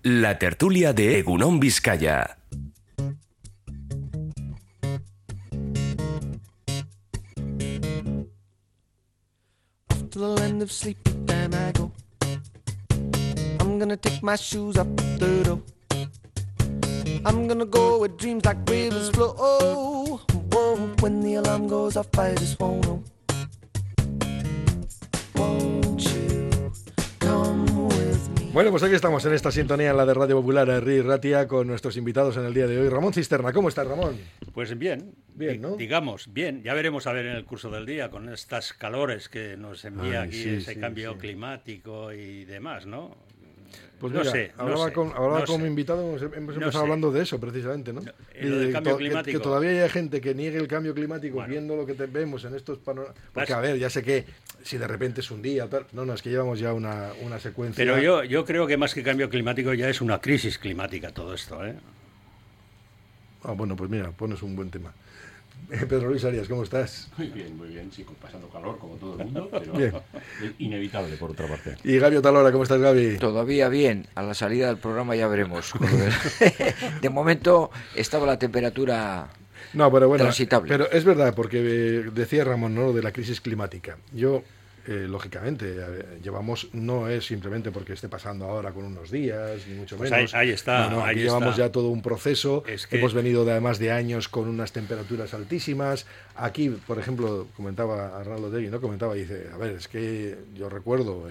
La tertulia de Egunon Vizcaya. To the land of sleepy time I go. I'm gonna take my shoes off the door. I'm gonna go where dreams like rivers flow. Whoa, when the alarm goes off I just won't know. Won't you come with me? Bueno, pues aquí estamos en esta sintonía, en la de Radio Popular, RI Ratia, con nuestros invitados en el día de hoy. Ramón Cisterna, ¿cómo estás, Ramón? Pues bien, ¿no? Digamos, bien. Ya veremos a ver en el curso del día, con estas calores que nos envía ese cambio climático y demás, ¿no? Pues no mira, sé, hablaba con mi invitado, hemos empezado hablando de eso precisamente, ¿no? Lo del cambio climático. Que todavía hay gente que niegue el cambio climático, bueno, viendo lo que vemos en estos panoramas. Porque, a ver, ya sé que si de repente es un día, tal, no, es que llevamos ya una secuencia. Pero yo creo que más que cambio climático ya es una crisis climática todo esto, ¿eh? Bueno, pues mira, pones un buen tema. Pedro Luis Arias, ¿cómo estás? Muy bien, sí, pasando calor como todo el mundo, pero bien. Inevitable por otra parte. Y Gabi Otalora, ¿cómo estás, Gabi? Todavía bien, a la salida del programa ya veremos. De momento estaba la temperatura transitable. Pero es verdad, porque decía Ramón, ¿no?, de la crisis climática. Yo, lógicamente, llevamos, no es simplemente porque esté pasando ahora con unos días, ni mucho menos. Pues ahí está. Aquí llevamos ya todo un proceso. Hemos venido además de años con unas temperaturas altísimas. Aquí, por ejemplo, comentaba Arnaldo Tegui, ¿no? Dice, a ver, es que yo recuerdo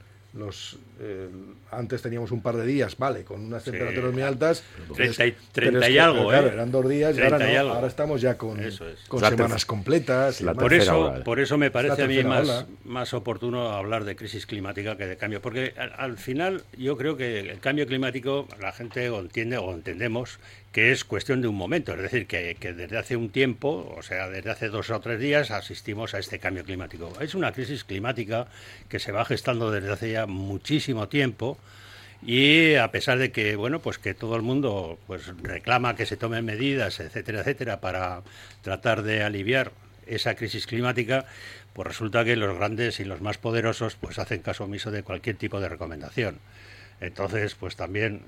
antes teníamos un par de días, vale, con unas temperaturas muy altas, 30 y algo, claro, eran 2 días y ahora estamos ya con semanas completas. Por eso me parece a mí más oportuno hablar de crisis climática que de cambio, porque al final yo creo que el cambio climático la gente entiende o entendemos que es cuestión de un momento, es decir, que desde hace un tiempo, o sea, desde hace 2 o 3 días asistimos a este cambio climático. Es una crisis climática que se va gestando desde hace ya muchísimo tiempo y a pesar de que, bueno, pues que todo el mundo pues reclama que se tomen medidas, etcétera, para tratar de aliviar esa crisis climática, pues resulta que los grandes y los más poderosos pues hacen caso omiso de cualquier tipo de recomendación. Entonces, pues también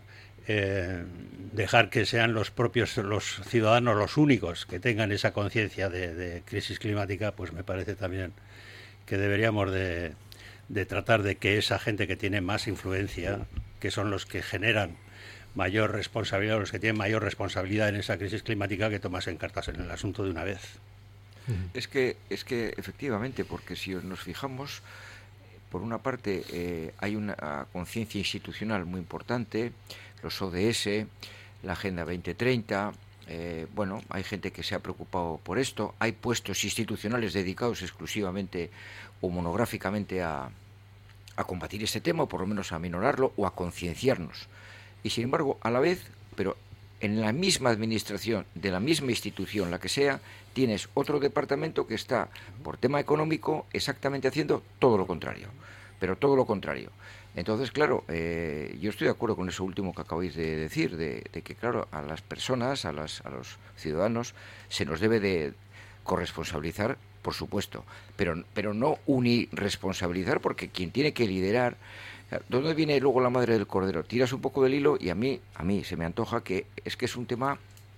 dejar que sean los ciudadanos los únicos que tengan esa conciencia de crisis climática, pues me parece también que deberíamos de tratar de que esa gente que tiene más influencia, que son los que generan mayor responsabilidad, los que tienen mayor responsabilidad en esa crisis climática, que tomasen cartas en el asunto de una vez. Es que efectivamente, porque si nos fijamos, por una parte hay una conciencia institucional muy importante, los ODS, la Agenda 2030, hay gente que se ha preocupado por esto, hay puestos institucionales dedicados exclusivamente o monográficamente a combatir este tema, o por lo menos a minorarlo o a concienciarnos. Y sin embargo, a la vez, pero en la misma administración, de la misma institución, la que sea, tienes otro departamento que está, por tema económico, exactamente haciendo todo lo contrario. Pero todo lo contrario. Entonces, claro, yo estoy de acuerdo con eso último que acabáis de decir, de que, claro, a las personas, a los ciudadanos, se nos debe de corresponsabilizar, por supuesto, pero no unirresponsabilizar, porque quien tiene que liderar, ¿dónde viene luego la madre del cordero? Tiras un poco del hilo y a mí se me antoja que es un tema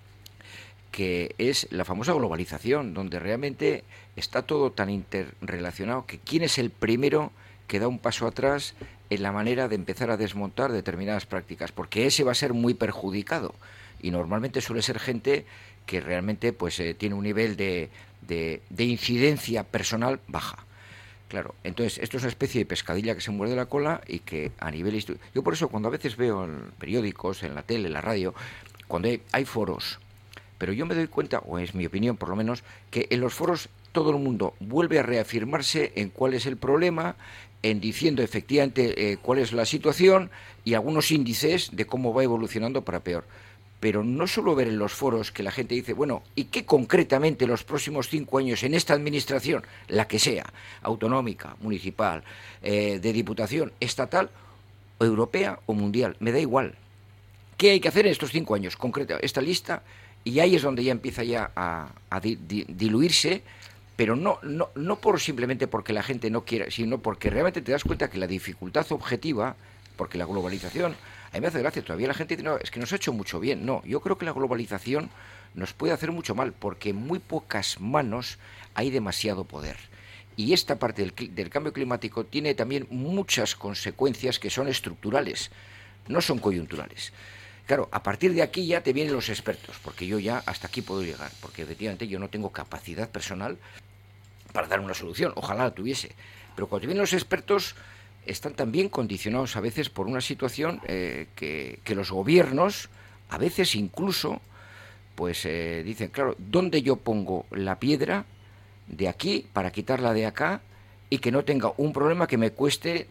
que es la famosa globalización, donde realmente está todo tan interrelacionado que quién es el primero que da un paso atrás en la manera de empezar a desmontar determinadas prácticas, porque ese va a ser muy perjudicado y normalmente suele ser gente que realmente pues tiene un nivel de incidencia personal baja. Claro, entonces esto es una especie de pescadilla que se muerde la cola y que a nivel... Yo por eso cuando a veces veo en periódicos, en la tele, en la radio, cuando hay foros, pero yo me doy cuenta, o es mi opinión por lo menos, que en los foros todo el mundo vuelve a reafirmarse en cuál es el problema, en diciendo efectivamente cuál es la situación y algunos índices de cómo va evolucionando para peor. Pero no solo ver en los foros que la gente dice, bueno, ¿y qué concretamente los próximos 5 años en esta administración, la que sea, autonómica, municipal, de diputación, estatal, o europea o mundial? Me da igual. ¿Qué hay que hacer en estos 5 años? Concreta esta lista, y ahí es donde ya empieza ya a diluirse, pero no por simplemente porque la gente no quiera, sino porque realmente te das cuenta que la dificultad objetiva, porque la globalización mí me hace gracia, todavía la gente dice, no, es que nos ha hecho mucho bien. No, yo creo que la globalización nos puede hacer mucho mal, porque en muy pocas manos hay demasiado poder. Y esta parte del cambio climático tiene también muchas consecuencias que son estructurales, no son coyunturales. Claro, a partir de aquí ya te vienen los expertos, porque yo ya hasta aquí puedo llegar, porque efectivamente yo no tengo capacidad personal para dar una solución, ojalá la tuviese. Pero cuando te vienen los expertos, están también condicionados a veces por una situación que los gobiernos, a veces incluso, pues dicen, claro, ¿dónde yo pongo la piedra de aquí para quitarla de acá y que no tenga un problema que me cueste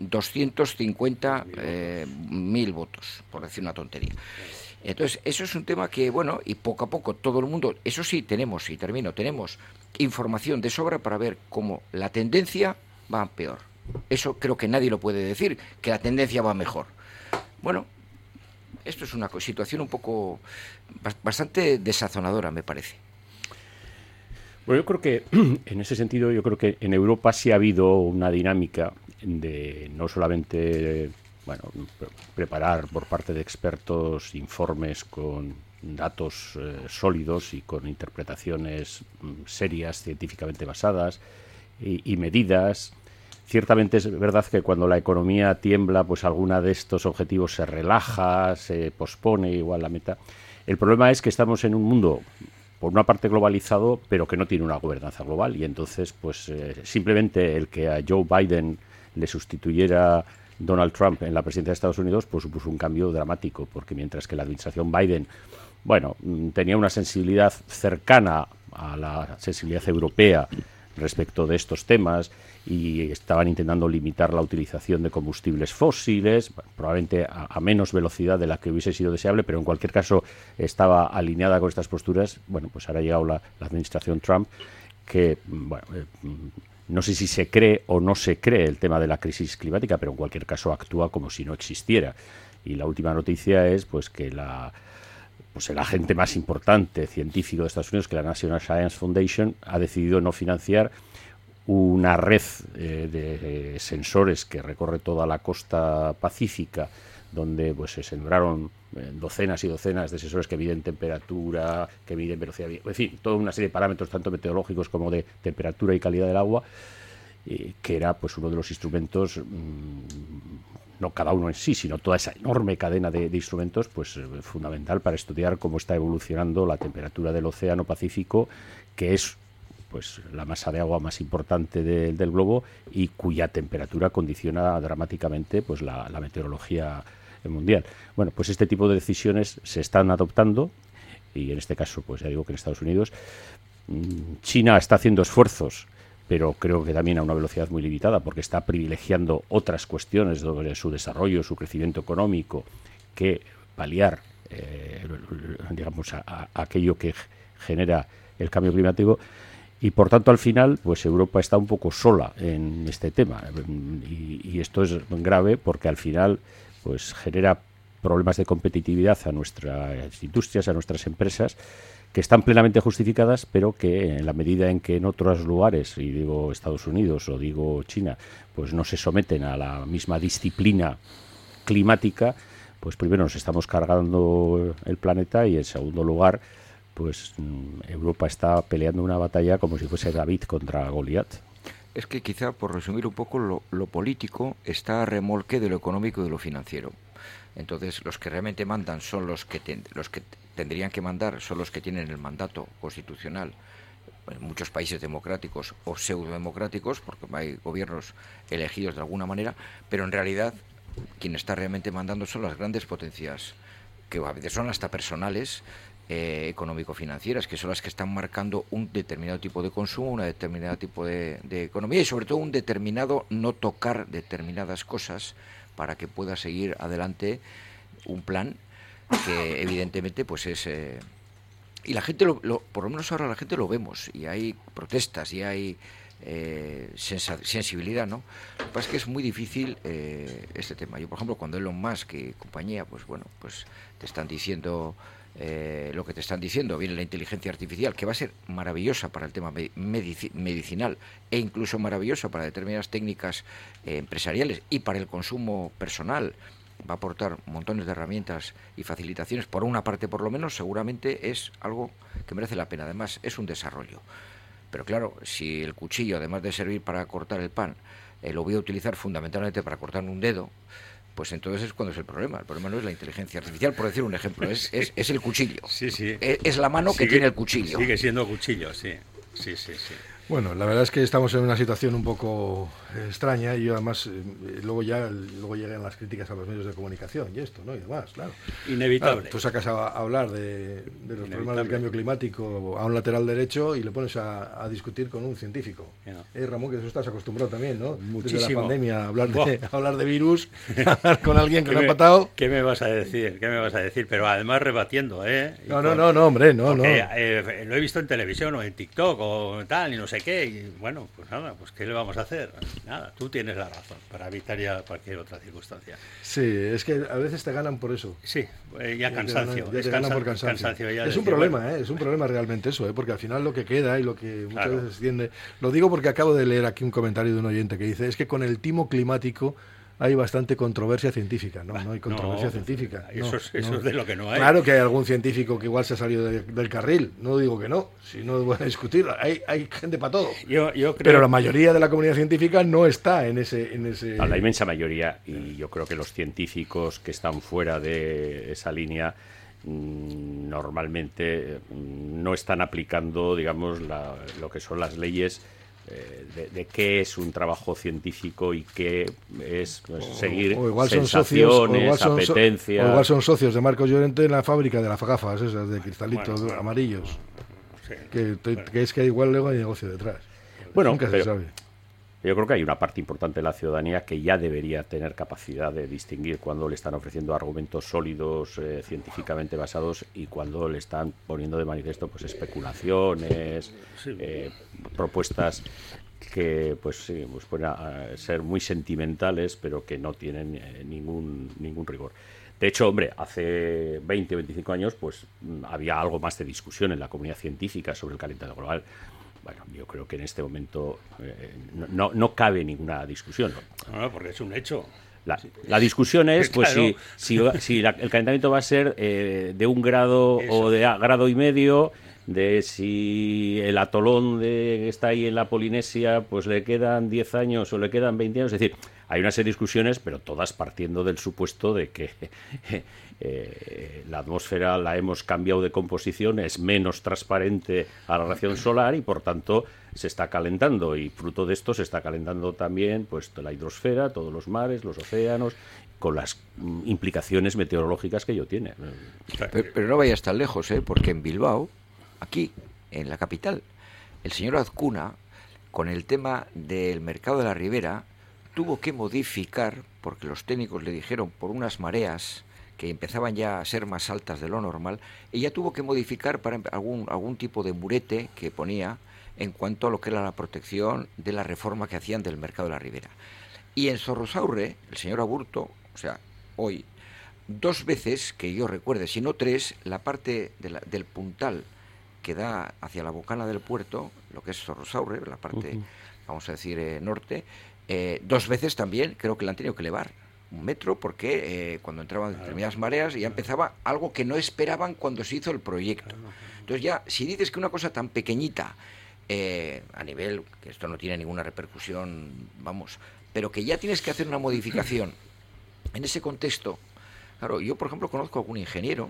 250.000 votos, por decir una tontería? Entonces, eso es un tema que, bueno, y poco a poco todo el mundo, eso sí, tenemos información de sobra para ver cómo la tendencia va peor. Eso creo que nadie lo puede decir, que la tendencia va mejor. Bueno, esto es una situación un poco bastante desazonadora, me parece. Bueno, yo creo que en ese sentido, yo creo que en Europa sí ha habido una dinámica de no solamente preparar por parte de expertos informes con datos sólidos y con interpretaciones serias, científicamente basadas y medidas. Ciertamente es verdad que cuando la economía tiembla, pues alguna de estos objetivos se relaja, se pospone igual la meta. El problema es que estamos en un mundo, por una parte globalizado, pero que no tiene una gobernanza global, y entonces pues simplemente el que a Joe Biden le sustituyera Donald Trump en la presidencia de Estados Unidos pues supuso un cambio dramático, porque mientras que la administración Biden tenía una sensibilidad cercana a la sensibilidad europea respecto de estos temas y estaban intentando limitar la utilización de combustibles fósiles, probablemente a menos velocidad de la que hubiese sido deseable, pero en cualquier caso estaba alineada con estas posturas. Bueno, pues ahora ha llegado la administración Trump, que no sé si se cree o no se cree el tema de la crisis climática, pero en cualquier caso actúa como si no existiera. Y la última noticia es pues que el agente más importante científico de Estados Unidos, que la National Science Foundation, ha decidido no financiar una red de sensores que recorre toda la costa pacífica, donde pues se sembraron docenas y docenas de sensores que miden temperatura, que miden velocidad, en fin, toda una serie de parámetros tanto meteorológicos como de temperatura y calidad del agua, que era pues uno de los instrumentos, no cada uno en sí, sino toda esa enorme cadena de instrumentos, pues fundamental para estudiar cómo está evolucionando la temperatura del océano Pacífico, que es pues la masa de agua más importante del globo y cuya temperatura condiciona dramáticamente pues la meteorología mundial. Bueno, pues este tipo de decisiones se están adoptando, y en este caso pues ya digo que en Estados Unidos. China está haciendo esfuerzos, pero creo que también a una velocidad muy limitada, porque está privilegiando otras cuestiones sobre su desarrollo, su crecimiento económico, que paliar a aquello que genera el cambio climático. Y por tanto, al final, pues Europa está un poco sola en este tema. Y esto es grave porque al final pues genera problemas de competitividad a nuestras industrias, a nuestras empresas, que están plenamente justificadas, pero que en la medida en que en otros lugares, y digo Estados Unidos o digo China, pues no se someten a la misma disciplina climática, pues primero nos estamos cargando el planeta y en segundo lugar, pues Europa está peleando una batalla como si fuese David contra Goliat. Es que quizá, por resumir un poco, lo político está a remolque de lo económico y de lo financiero. Entonces, los que realmente mandan son los que tendrían que mandar, son los que tienen el mandato constitucional en muchos países democráticos o pseudodemocráticos, porque hay gobiernos elegidos de alguna manera, pero en realidad quien está realmente mandando son las grandes potencias, que a veces son hasta personales, económico-financieras, que son las que están marcando un determinado tipo de consumo, un determinado tipo de economía y sobre todo un determinado no tocar determinadas cosas para que pueda seguir adelante un plan que evidentemente pues es y la gente por lo menos ahora la gente lo vemos y hay protestas y hay sensibilidad, ¿no? Lo que pasa es que es muy difícil este tema. Yo, por ejemplo, cuando Elon Musk y compañía, pues bueno, pues te están diciendo lo que te están diciendo, viene la inteligencia artificial, que va a ser maravillosa para el tema medicinal e incluso maravillosa para determinadas técnicas empresariales y para el consumo personal, va a aportar montones de herramientas y facilitaciones, por una parte por lo menos, seguramente es algo que merece la pena. Además, es un desarrollo. Pero claro, si el cuchillo, además de servir para cortar el pan, lo voy a utilizar fundamentalmente para cortar un dedo, pues entonces es cuando es el problema. El problema no es la inteligencia artificial, por decir un ejemplo, es el cuchillo. Sí, sí. Es la mano que tiene el cuchillo. Sigue siendo cuchillo, sí. Sí. Bueno, la verdad es que estamos en una situación un poco extraña y además luego llegan las críticas a los medios de comunicación y esto, ¿no? Y demás, claro. Inevitable. Claro, tú sacas a hablar de los problemas del cambio climático a un lateral derecho y le pones a discutir con un científico. Ramón, que eso estás acostumbrado también, ¿no? Muchísimo. Desde la pandemia, hablar de virus, hablar con alguien que no ha patado. ¿Qué me vas a decir? Pero además rebatiendo, ¿eh? No, hombre, no. Lo he visto en televisión o en TikTok o tal y no sé qué. Y bueno, pues nada, pues ¿qué le vamos a hacer? Nada, tú tienes la razón para evitar ya cualquier otra circunstancia. Sí, es que a veces te ganan por eso. Sí, ya cansancio. Te ganan por cansancio. Es un problema, es un problema realmente eso, porque al final lo que queda y lo que muchas veces se extiende... Lo digo porque acabo de leer aquí un comentario de un oyente que dice, es que con el timo climático hay bastante controversia científica. No hay controversia científica. Eso es de lo que no hay. Claro que hay algún científico que igual se ha salido del carril, no digo que no, si no voy a discutir, hay gente para todo. Yo creo... Pero la mayoría de la comunidad científica no está en ese... La inmensa mayoría, y yo creo que los científicos que están fuera de esa línea normalmente no están aplicando, digamos, lo que son las leyes de qué es un trabajo científico y qué es seguir o igual sensaciones, apetencias. O igual son socios de Marcos Llorente en la fábrica de las gafas esas de cristalitos amarillos. Sí. Que es que igual luego hay negocio detrás. Bueno, nunca se sabe. Yo creo que hay una parte importante de la ciudadanía que ya debería tener capacidad de distinguir cuando le están ofreciendo argumentos sólidos, científicamente basados, y cuando le están poniendo de manifiesto pues especulaciones, propuestas que pues pueden ser muy sentimentales, pero que no tienen ningún rigor. De hecho, hombre, hace 20 o 25 años pues había algo más de discusión en la comunidad científica sobre el calentamiento global. Bueno, yo creo que en este momento no cabe ninguna discusión. No, porque es un hecho. La discusión es pues claro. si el calentamiento va a ser de 1 grado o de grado y medio, de si el atolón que está ahí en la Polinesia pues le quedan 10 años o le quedan 20 años. Es decir, hay una serie de discusiones, pero todas partiendo del supuesto de que la atmósfera la hemos cambiado de composición, es menos transparente a la radiación solar y por tanto se está calentando, y fruto de esto se está calentando también pues la hidrosfera, todos los mares, los océanos, con las implicaciones meteorológicas que ello tiene. Pero no vayas tan lejos, porque en Bilbao, aquí, en la capital, el señor Azcuna, con el tema del mercado de la Ribera, tuvo que modificar, porque los técnicos le dijeron por unas mareas que empezaban ya a ser más altas de lo normal, ella tuvo que modificar para algún tipo de murete que ponía en cuanto a lo que era la protección de la reforma que hacían del mercado de la Ribera. Y en Zorrozaurre, el señor Aburto, o sea, hoy, 2 veces, que yo recuerde, si no 3, la parte del puntal que da hacia la bocana del puerto, lo que es Zorrozaurre, la parte, vamos a decir, norte, 2 veces también creo que la han tenido que elevar 1 metro, porque cuando entraban determinadas mareas ya empezaba algo que no esperaban cuando se hizo el proyecto. Entonces ya, si dices que una cosa tan pequeñita, a nivel, que esto no tiene ninguna repercusión, vamos, pero que ya tienes que hacer una modificación en ese contexto. Claro, yo por ejemplo conozco a algún ingeniero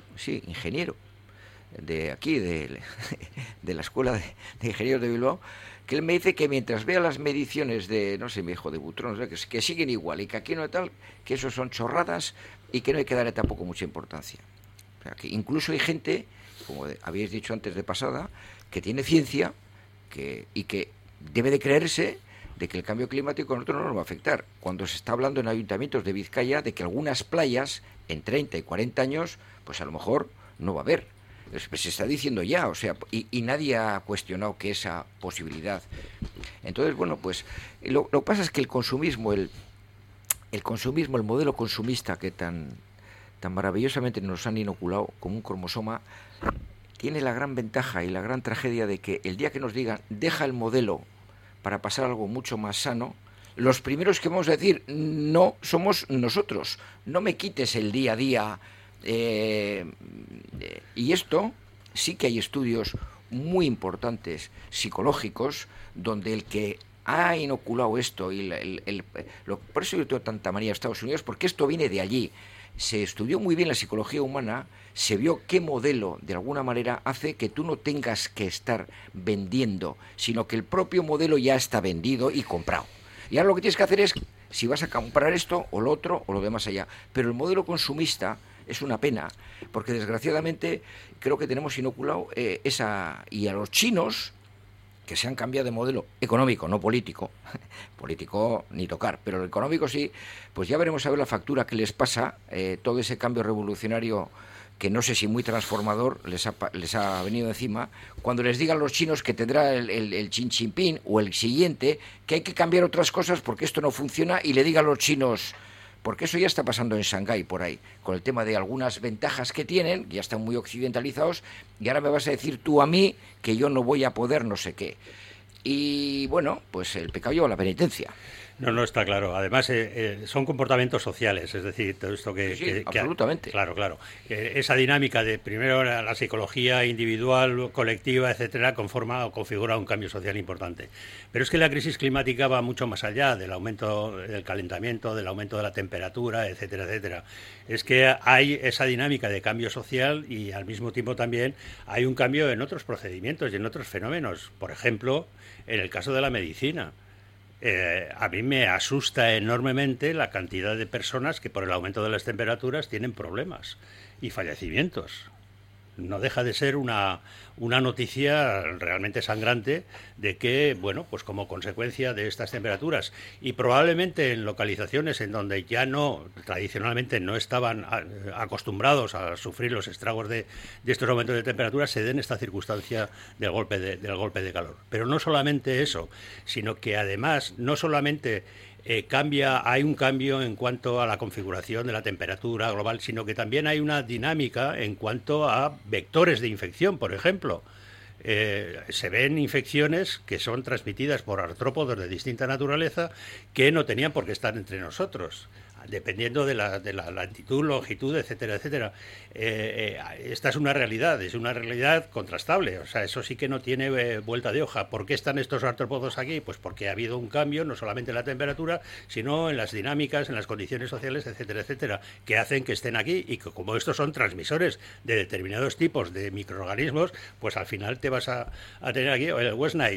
de aquí, de la Escuela de Ingenieros de Bilbao, que él me dice que mientras vea las mediciones de, no sé, me dijo de Butrón, que siguen igual y que aquí no hay tal, que eso son chorradas y que no hay que darle tampoco mucha importancia. O sea, que incluso hay gente, como habéis dicho antes de pasada, que tiene ciencia y que debe de creerse de que el cambio climático a nosotros no nos va a afectar. Cuando se está hablando en ayuntamientos de Vizcaya de que algunas playas en 30 y 40 años, pues a lo mejor no va a haber. Se está diciendo ya, o sea, y nadie ha cuestionado que esa posibilidad. Entonces, bueno, pues lo que pasa es que el consumismo, el modelo consumista que tan maravillosamente nos han inoculado como un cromosoma, tiene la gran ventaja y la gran tragedia de que el día que nos digan deja el modelo para pasar a algo mucho más sano, los primeros que vamos a decir no somos nosotros. No me quites el día a día. Y esto sí que hay estudios muy importantes psicológicos donde el que ha inoculado esto y por eso yo tengo tanta manía a Estados Unidos, porque esto viene de allí. Se estudió muy bien la psicología humana, se vio qué modelo de alguna manera hace que tú no tengas que estar vendiendo, sino que el propio modelo ya está vendido y comprado. Y ahora lo que tienes que hacer es, si vas a comprar esto o lo otro o lo demás allá. Pero el modelo consumista es una pena, porque desgraciadamente creo que tenemos inoculado esa... Y a los chinos, que se han cambiado de modelo económico, no político, político ni tocar, pero el económico sí, pues ya veremos a ver la factura que les pasa, todo ese cambio revolucionario que no sé si muy transformador les ha venido encima, cuando les digan los chinos que tendrá el Xi Jinping o el siguiente, que hay que cambiar otras cosas porque esto no funciona, y le digan los chinos, porque eso ya está pasando en Shanghái por ahí, con el tema de algunas ventajas que tienen, ya están muy occidentalizados, y ahora me vas a decir tú a mí que yo no voy a poder no sé qué. Y bueno, pues el pecado lleva a la penitencia. No, está claro. Además, son comportamientos sociales, es decir, todo esto Sí, absolutamente. Claro. Esa dinámica de primero la psicología individual, colectiva, etcétera, conforma o configura un cambio social importante. Pero es que la crisis climática va mucho más allá del aumento del calentamiento, del aumento de la temperatura, etcétera, etcétera. Es que hay esa dinámica de cambio social y al mismo tiempo también hay un cambio en otros procedimientos y en otros fenómenos. Por ejemplo, en el caso de la medicina. A mí me asusta enormemente la cantidad de personas que por el aumento de las temperaturas tienen problemas y fallecimientos. No deja de ser una noticia realmente sangrante de que, bueno, pues como consecuencia de estas temperaturas y probablemente en localizaciones en donde ya tradicionalmente no estaban acostumbrados a sufrir los estragos de estos aumentos de temperatura, se den esta circunstancia del golpe de calor. Pero no solamente eso, sino que además no solamente hay un cambio en cuanto a la configuración de la temperatura global, sino que también hay una dinámica en cuanto a vectores de infección, por ejemplo. Se ven infecciones que son transmitidas por artrópodos de distinta naturaleza que no tenían por qué estar entre nosotros, dependiendo de la latitud, longitud, etcétera, etcétera. Esta es una realidad contrastable, o sea, eso sí que no tiene vuelta de hoja. ¿Por qué están estos artrópodos aquí? Pues porque ha habido un cambio, no solamente en la temperatura, sino en las dinámicas, en las condiciones sociales, etcétera, etcétera, que hacen que estén aquí y que como estos son transmisores de determinados tipos de microorganismos, pues al final te vas a tener aquí el West Nile,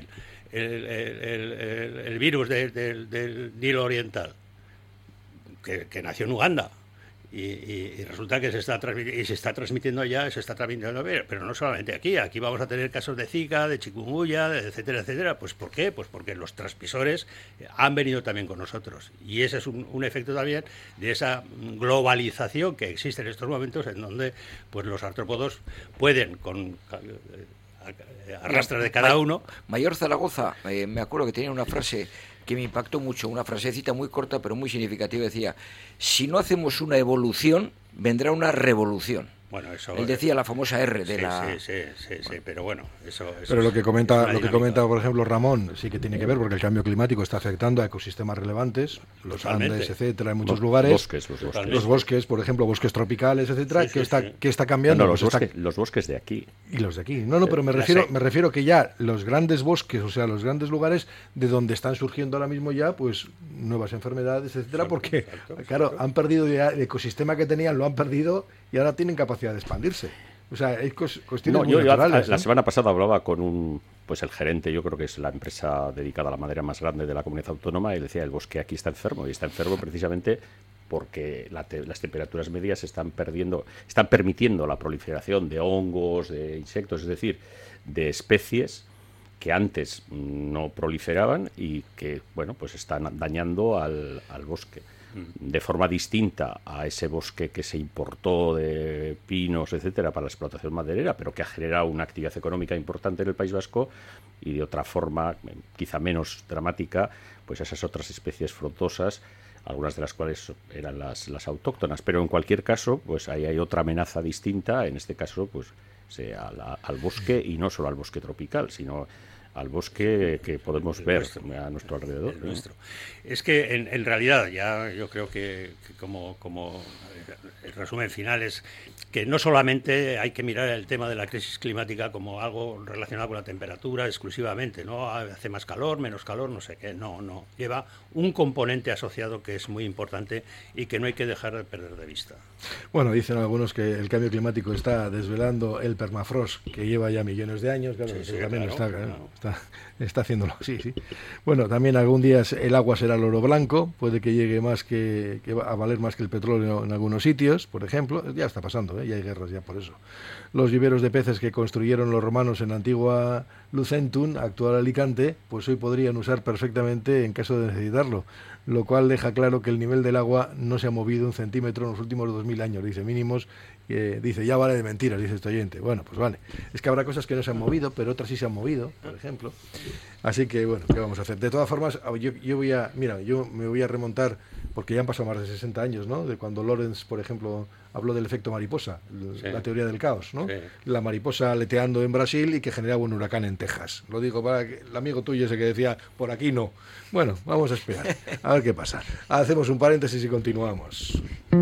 el virus del Nilo Oriental, que nació en Uganda y resulta que se está transmitiendo allá, pero no solamente aquí vamos a tener casos de Zika, de chikungunya, etcétera, etcétera. Pues ¿por qué? Pues porque los transmisores han venido también con nosotros y ese es un efecto también de esa globalización que existe en estos momentos, en donde pues los artrópodos pueden con arrastras de cada uno. Mayor Zaragoza, me acuerdo que tenía una frase que me impactó mucho, una frasecita muy corta pero muy significativa, decía: si no hacemos una evolución, vendrá una revolución. Bueno, eso. Él decía la famosa R de Sí, pero bueno, eso. Pero lo que comenta, por ejemplo, Ramón, sí que tiene que ver, porque el cambio climático está afectando a ecosistemas relevantes, los Andes, etcétera, en muchos lugares. Los bosques, por ejemplo, bosques tropicales, etcétera, que está cambiando. Los bosques de aquí. Y los de aquí. Pero me refiero que ya los grandes bosques, o sea, los grandes lugares de donde están surgiendo ahora mismo ya, pues, nuevas enfermedades, etcétera, porque, claro, han perdido ya el ecosistema que tenían, lo han perdido y ahora tienen capacidad de expandirse. O sea, hay cuestiones muy naturales. La semana pasada hablaba con el gerente, yo creo que es la empresa dedicada a la madera más grande de la comunidad autónoma, y decía: el bosque aquí está enfermo, y está enfermo precisamente porque las temperaturas medias están permitiendo la proliferación de hongos, de insectos, es decir, de especies que antes no proliferaban y que, bueno, pues están dañando al bosque de forma distinta a ese bosque que se importó de pinos, etcétera, para la explotación maderera, pero que ha generado una actividad económica importante en el País Vasco, y de otra forma, quizá menos dramática, pues esas otras especies frondosas, algunas de las cuales eran las autóctonas. Pero en cualquier caso, pues ahí hay otra amenaza distinta, en este caso, pues al bosque, y no solo al bosque tropical, sino al bosque que podemos ver a nuestro alrededor. Nuestro. Es que en realidad ya yo creo que como el resumen final es que no solamente hay que mirar el tema de la crisis climática como algo relacionado con la temperatura exclusivamente, ¿no? Hace más calor, menos calor, no sé qué, no. Lleva un componente asociado que es muy importante y que no hay que dejar de perder de vista. Bueno, dicen algunos que el cambio climático está desvelando el permafrost, que lleva ya millones de años, claro, sí, también claro. Está haciéndolo, sí. Bueno, también algún día el agua será el oro blanco, puede que llegue más que a valer más que el petróleo en algunos sitios, por ejemplo, ya está pasando, ya hay guerras ya por eso. Los viveros de peces que construyeron los romanos en la antigua Lucentum, actual Alicante, pues hoy podrían usar perfectamente en caso de necesitarlo, lo cual deja claro que el nivel del agua no se ha movido 1 centímetro en los últimos 2000 años, dice mínimos, dice ya vale de mentiras, dice este oyente. Bueno, pues vale, es que habrá cosas que no se han movido, pero otras sí se han movido, por ejemplo. Así que bueno, ¿qué vamos a hacer? De todas formas, yo me voy a remontar, porque ya han pasado más de 60 años, ¿no? De cuando Lorenz, por ejemplo, habló del efecto mariposa, la teoría del caos, ¿no? Sí. La mariposa aleteando en Brasil y que generaba un huracán en Texas. Lo digo para que el amigo tuyo ese que decía, por aquí no. Bueno, vamos a esperar, a ver qué pasa. Hacemos un paréntesis y continuamos.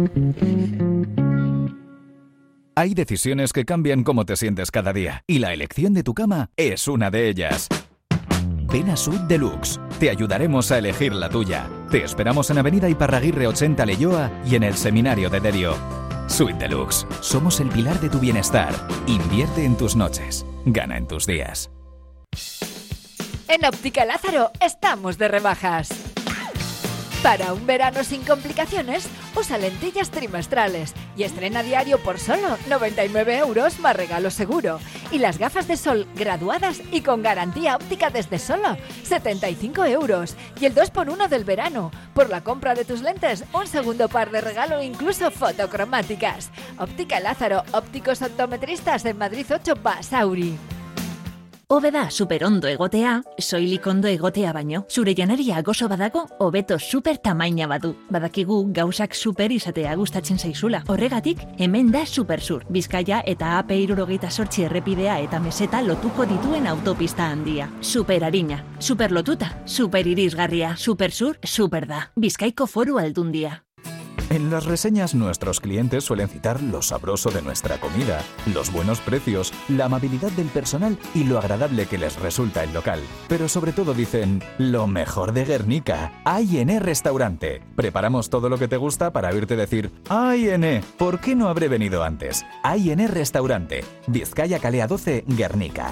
Hay decisiones que cambian cómo te sientes cada día, y la elección de tu cama es una de ellas. Ven a Suite Deluxe. Te ayudaremos a elegir la tuya. Te esperamos en Avenida Iparraguirre 80 Leioa y en el Seminario de Derio. Suite Deluxe. Somos el pilar de tu bienestar. Invierte en tus noches. Gana en tus días. En Óptica Lázaro estamos de rebajas. Para un verano sin complicaciones, usa lentillas trimestrales y estrena diario por solo 99 € más regalo seguro. Y las gafas de sol graduadas y con garantía óptica desde solo 75 €. Y el 2x1 del verano. Por la compra de tus lentes, un segundo par de regalo, incluso fotocromáticas. Óptica Lázaro, ópticos optometristas en Madrid 8 Basauri. Hobeda superondo egotea, soilik ondo egotea baino. Zure janaria gozo badago, hobeto super tamaina badu. Badakigu gauzak super izatea gustatzen zaizula. Horregatik, hemen da Supersur. Bizkaia eta AP68 errepidea eta meseta lotuko dituen autopista handia. Superarina, super lotuta, super irisgarria. Supersur, super da. Bizkaiko Foru Aldundia. En las reseñas nuestros clientes suelen citar lo sabroso de nuestra comida, los buenos precios, la amabilidad del personal y lo agradable que les resulta el local. Pero sobre todo dicen, lo mejor de Guernica, A&E Restaurante. Preparamos todo lo que te gusta para oírte decir, A&E, ¿por qué no habré venido antes? A&E Restaurante, Vizcaya Calea 12, Guernica.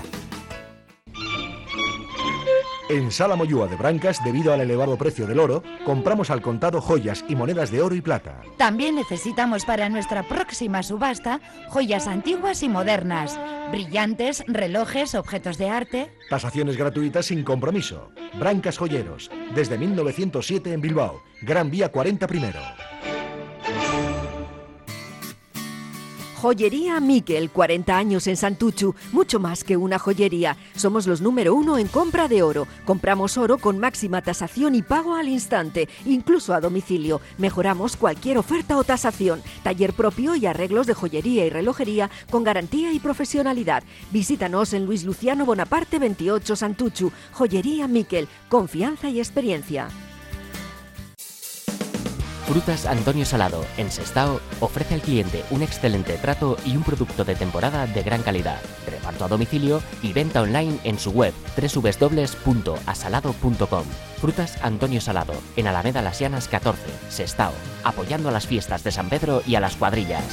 En Sala Moyúa de Brancas, debido al elevado precio del oro, compramos al contado joyas y monedas de oro y plata. También necesitamos para nuestra próxima subasta joyas antiguas y modernas, brillantes, relojes, objetos de arte. Tasaciones gratuitas sin compromiso. Brancas Joyeros, desde 1907 en Bilbao, Gran Vía 40 primero. Joyería Miquel, 40 años en Santuchu, mucho más que una joyería. Somos los número 1 en compra de oro. Compramos oro con máxima tasación y pago al instante, incluso a domicilio. Mejoramos cualquier oferta o tasación. Taller propio y arreglos de joyería y relojería con garantía y profesionalidad. Visítanos en Luis Luciano Bonaparte 28 Santuchu. Joyería Miquel, confianza y experiencia. Frutas Antonio Salado, en Sestao, ofrece al cliente un excelente trato y un producto de temporada de gran calidad. Reparto a domicilio y venta online en su web www.asalado.com. Frutas Antonio Salado, en Alameda Las Llanas 14, Sestao, apoyando a las fiestas de San Pedro y a las cuadrillas.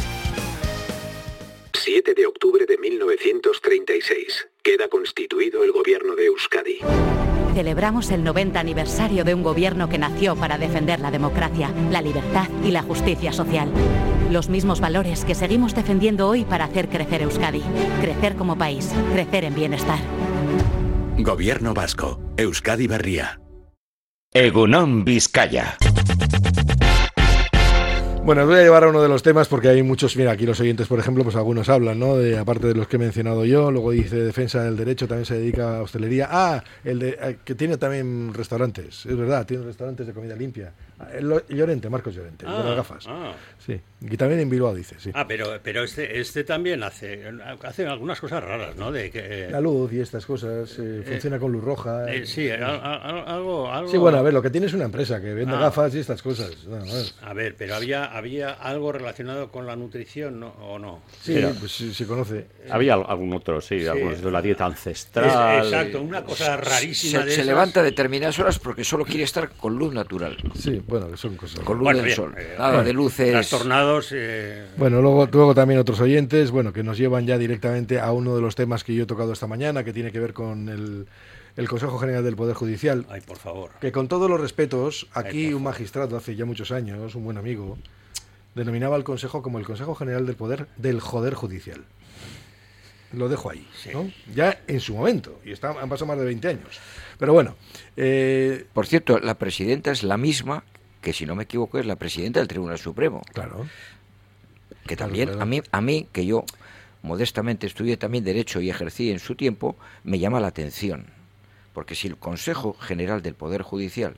7 de octubre de 1936. Queda constituido el gobierno de Euskadi. Celebramos el 90 aniversario de un gobierno que nació para defender la democracia, la libertad y la justicia social. Los mismos valores que seguimos defendiendo hoy para hacer crecer Euskadi. Crecer como país, crecer en bienestar. Gobierno vasco, Euskadi Berria. Egunon Vizcaya. Bueno, os voy a llevar a uno de los temas porque hay muchos, mira, aquí los oyentes, por ejemplo, pues algunos hablan, ¿no? Aparte de los que he mencionado yo, luego dice defensa del derecho, también se dedica a hostelería. Que tiene también restaurantes, es verdad, tiene restaurantes de comida limpia. Llorente, Marcos Llorente, de las gafas. Sí, y también en Bilbao dice, sí. Pero este también hace algunas cosas raras, ¿no? La luz y estas cosas, funciona con luz roja. Sí, algo... Sí, bueno, a ver, lo que tiene es una empresa que vende gafas y estas cosas. Bueno, a ver, pero había algo relacionado con la nutrición, ¿no? ¿O no? Sí, pues sí, se conoce. Había algún otro, sí, algunos de la dieta ancestral. Exacto, una cosa rarísima se levanta a determinadas horas porque solo quiere estar con luz natural. Sí, bueno, que son cosas. Con luz del sol. Nada de luces. Trastornados. Bueno, luego también otros oyentes, bueno, que nos llevan ya directamente a uno de los temas que yo he tocado esta mañana, que tiene que ver con el Consejo General del Poder Judicial. Ay, por favor. Que con todos los respetos, aquí un magistrado hace ya muchos años, un buen amigo, denominaba al Consejo como el Consejo General del Poder del Joder Judicial. Lo dejo ahí, sí. ¿No? Ya en su momento, y han pasado más de 20 años. Pero bueno. Por cierto, la presidenta es la misma que, si no me equivoco, es la presidenta del Tribunal Supremo. Claro. Que también, claro. A mí, que yo modestamente estudié también Derecho y ejercí en su tiempo, me llama la atención. Porque si el Consejo General del Poder Judicial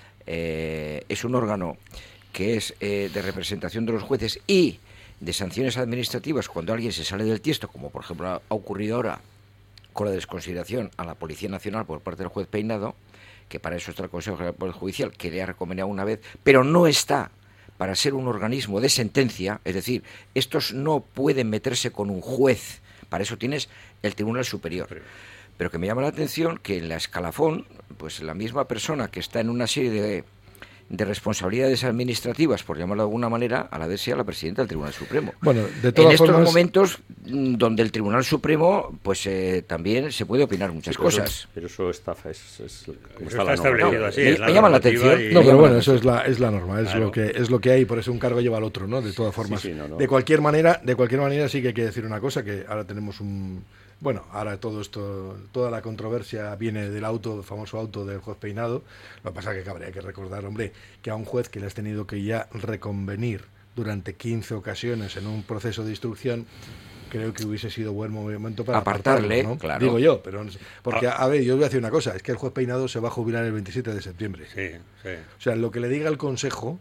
es un órgano que es de representación de los jueces y de sanciones administrativas cuando alguien se sale del tiesto, como por ejemplo ha ocurrido ahora con la desconsideración a la Policía Nacional por parte del juez Peinado, que para eso está el Consejo General del Poder Judicial, que le ha recomendado una vez, pero no está para ser un organismo de sentencia, es decir, estos no pueden meterse con un juez, para eso tienes el Tribunal Superior. Pero que me llama la atención que en la escalafón, pues la misma persona que está en una serie de responsabilidades administrativas, por llamarlo de alguna manera, a la vez sea la presidenta del Tribunal Supremo. Bueno, de todas en formas... estos momentos donde el Tribunal Supremo, pues también se puede opinar muchas cosas. Pero eso está establecido así. Me llama la atención. No, pero bueno, eso es la norma, claro. es lo que hay, por eso un cargo lleva al otro, ¿no? De todas formas. De cualquier manera sí que hay que decir una cosa, que ahora tenemos ahora todo esto, toda la controversia viene del famoso auto del juez Peinado. Lo que pasa es que habría que recordar, hombre, que a un juez que le has tenido que ya reconvenir durante 15 ocasiones en un proceso de instrucción, creo que hubiese sido buen momento para apartarle, ¿no? Claro. Digo yo, pero porque, a ver, yo os voy a decir una cosa, es que el juez Peinado se va a jubilar el 27 de septiembre. Sí. O sea, lo que le diga el Consejo,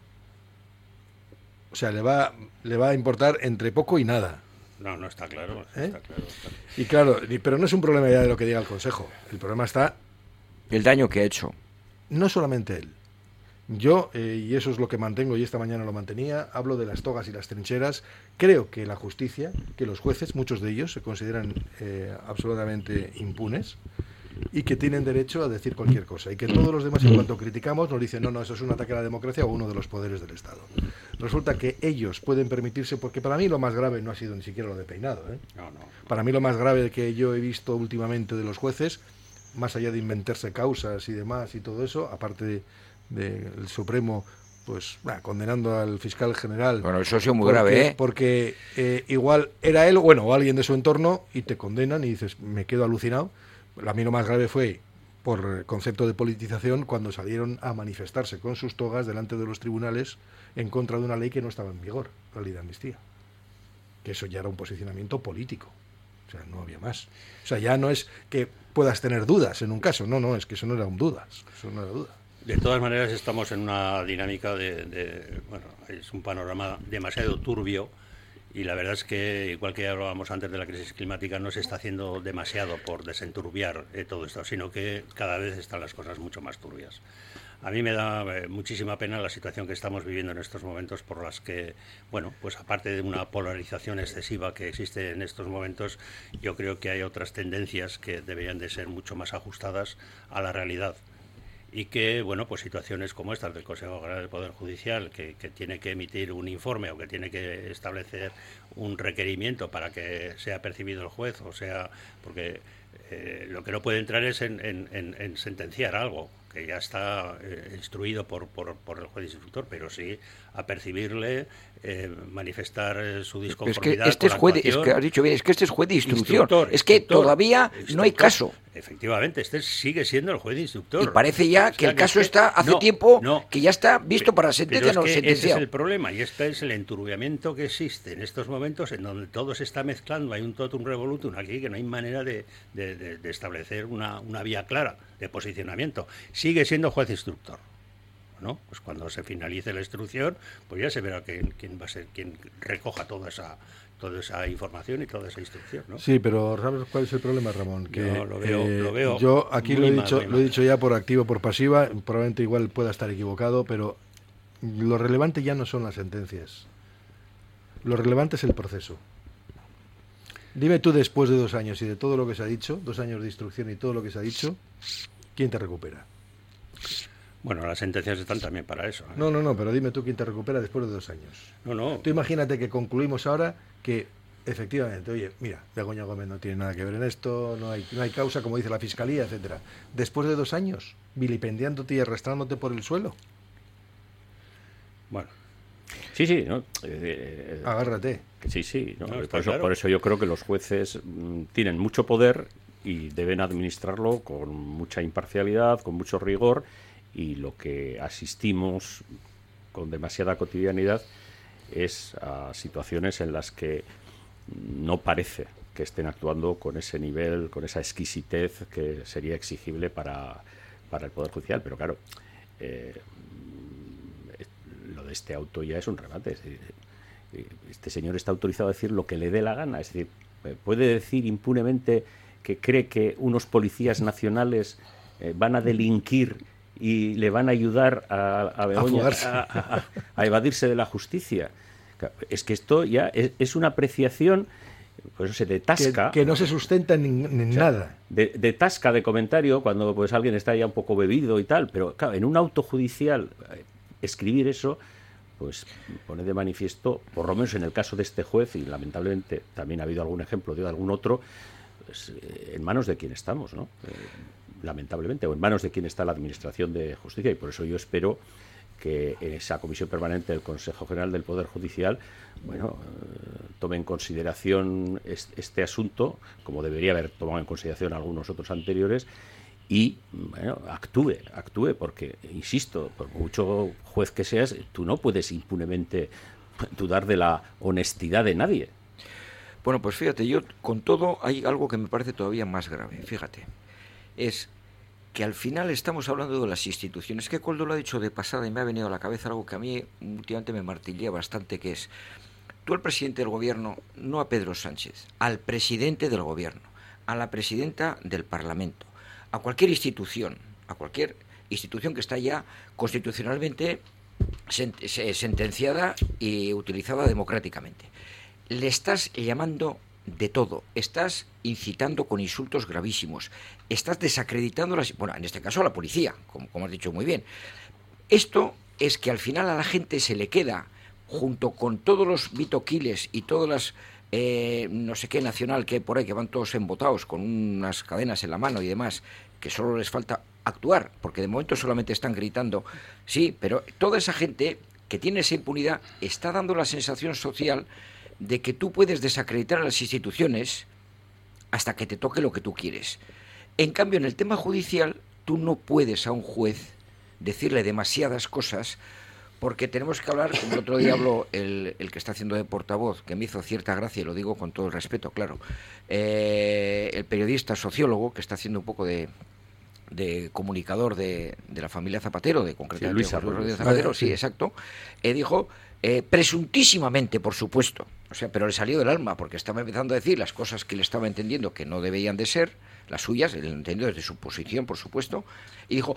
o sea, le va a importar entre poco y nada. No está claro. Y claro, pero no es un problema ya de lo que diga el Consejo. El problema está... el daño que ha hecho. No solamente él. Yo, y eso es lo que mantengo, y esta mañana lo mantenía, hablo de las togas y las trincheras. Creo que la justicia, que los jueces, muchos de ellos, se consideran absolutamente impunes y que tienen derecho a decir cualquier cosa. Y que todos los demás, en cuanto criticamos, nos dicen, no, eso es un ataque a la democracia o uno de los poderes del Estado. Resulta que ellos pueden permitirse, porque para mí lo más grave no ha sido ni siquiera lo de Peinado. No. Para mí lo más grave que yo he visto últimamente de los jueces, más allá de inventarse causas y demás y todo eso, aparte del Supremo, pues condenando al fiscal general. Bueno, eso ha sido muy grave, Porque igual era él, o alguien de su entorno, y te condenan y dices, me quedo alucinado. A mí lo más grave fue por concepto de politización cuando salieron a manifestarse con sus togas delante de los tribunales en contra de una ley que no estaba en vigor, la ley de amnistía. Que eso ya era un posicionamiento político. O sea, no había más. O sea, ya no es que puedas tener dudas en un caso. No, es que eso no era duda. De todas maneras, estamos en una dinámica es un panorama demasiado turbio. Y la verdad es que, igual que hablábamos antes de la crisis climática, no se está haciendo demasiado por desenturbiar todo esto, sino que cada vez están las cosas mucho más turbias. A mí me da muchísima pena la situación que estamos viviendo en estos momentos, por las que, pues aparte de una polarización excesiva que existe en estos momentos, yo creo que hay otras tendencias que deberían de ser mucho más ajustadas a la realidad. Y que, pues situaciones como estas del Consejo General del Poder Judicial, que tiene que emitir un informe o que tiene que establecer un requerimiento para que sea percibido el juez, porque lo que no puede entrar es en sentenciar algo que ya está instruido por el juez instructor, pero sí a percibirle, manifestar su disconformidad. Es que has dicho bien, es que este es juez de instrucción. Es que todavía no hay caso. Efectivamente, este sigue siendo el juez de instructor. Y parece ya que el caso está hace tiempo que ya está visto para sentencia, no sentenciado. Ese es el problema, y este es el enturbiamiento que existe en estos momentos, en donde todo se está mezclando, hay un totum revolutum aquí, que no hay manera de establecer una vía clara de posicionamiento. Sigue siendo juez instructor, ¿no? Pues cuando se finalice la instrucción, pues ya se verá quién va a ser quien recoja toda esa información y toda esa instrucción, ¿no? Sí, pero ¿sabes cuál es el problema, Ramón? Que yo lo veo yo aquí lo he dicho ya por activa o por pasiva, probablemente igual pueda estar equivocado, pero lo relevante ya no son las sentencias. Lo relevante es el proceso. Dime tú, después de 2 años y de todo lo que se ha dicho, 2 años de instrucción y todo lo que se ha dicho, ¿quién te recupera? Bueno, las sentencias están también para eso, ¿eh? No, pero dime tú quién te recupera después de 2 años. No. Tú imagínate que concluimos ahora que efectivamente, oye, mira, Begoña Gómez no tiene nada que ver en esto, no hay causa, como dice la Fiscalía, etcétera. Después de 2 años, vilipendiándote y arrastrándote por el suelo. Bueno. Sí, ¿no? Agárrate. Sí, ¿no? Por eso yo creo que los jueces tienen mucho poder y deben administrarlo con mucha imparcialidad, con mucho rigor, y lo que asistimos con demasiada cotidianidad es a situaciones en las que no parece que estén actuando con ese nivel, con esa exquisitez que sería exigible para el Poder Judicial. Pero claro, lo de este auto ya es un remate. Es decir, este señor está autorizado a decir lo que le dé la gana. Es decir, puede decir impunemente que cree que unos policías nacionales van a delinquir y le van a ayudar a Begoña a evadirse de la justicia. Es que esto ya es una apreciación, pues de tasca. Que no se sustenta en nada. De tasca de comentario, cuando pues alguien está ya un poco bebido y tal, pero claro, en un auto judicial escribir eso pues pone de manifiesto, por lo menos en el caso de este juez, y lamentablemente también ha habido algún ejemplo de algún otro, pues, en manos de quién estamos, ¿no? Lamentablemente, o en manos de quién está la Administración de Justicia, y por eso yo espero que en esa comisión permanente del Consejo General del Poder Judicial, tome en consideración este asunto, como debería haber tomado en consideración algunos otros anteriores, y actúe, porque, insisto, por mucho juez que seas, tú no puedes impunemente dudar de la honestidad de nadie. Bueno, pues fíjate, yo con todo hay algo que me parece todavía más grave, fíjate, es que al final estamos hablando de las instituciones, que Coldo lo ha dicho de pasada y me ha venido a la cabeza algo que a mí últimamente me martillea bastante, que es, tú al presidente del gobierno, no a Pedro Sánchez, al presidente del gobierno, a la presidenta del Parlamento, a cualquier institución que está ya constitucionalmente sentenciada y utilizada democráticamente. Le estás llamando de todo, estás incitando con insultos gravísimos, estás desacreditando, en este caso a la policía, como has dicho muy bien. Esto es que al final a la gente se le queda, junto con todos los bitoquiles y todas las no sé qué nacional que hay por ahí, que van todos embotados con unas cadenas en la mano y demás, que solo les falta actuar, porque de momento solamente están gritando, sí, pero toda esa gente que tiene esa impunidad está dando la sensación social de que tú puedes desacreditar a las instituciones hasta que te toque lo que tú quieres. En cambio, en el tema judicial, tú no puedes a un juez decirle demasiadas cosas, porque tenemos que hablar, como el otro día habló el que está haciendo de portavoz, que me hizo cierta gracia, y lo digo con todo el respeto, claro, el periodista sociólogo, que está haciendo un poco de comunicador de la familia Zapatero, de concretamente sí, Luis Zapatero, sí, exacto, dijo, presuntísimamente, por supuesto, o sea, pero le salió del alma, porque estaba empezando a decir las cosas que le estaba entendiendo que no debían de ser, las suyas, él entendió desde su posición, por supuesto, y dijo,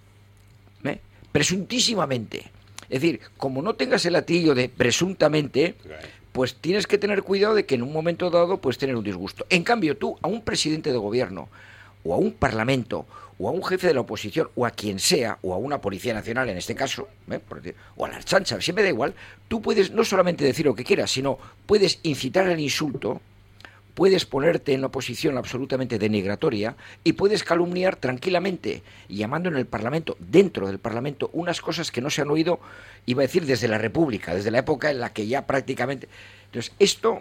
presuntísimamente. Es decir, como no tengas el latillo de presuntamente, pues tienes que tener cuidado de que en un momento dado puedes tener un disgusto. En cambio, tú a un presidente de gobierno, o a un parlamento, o a un jefe de la oposición, o a quien sea, o a una policía nacional en este caso, o a la Archancha, siempre da igual, tú puedes no solamente decir lo que quieras, sino puedes incitar al insulto, puedes ponerte en una posición absolutamente denigratoria y puedes calumniar tranquilamente, llamando en el Parlamento, dentro del Parlamento, unas cosas que no se han oído, iba a decir, desde la República, desde la época en la que ya prácticamente... Entonces, esto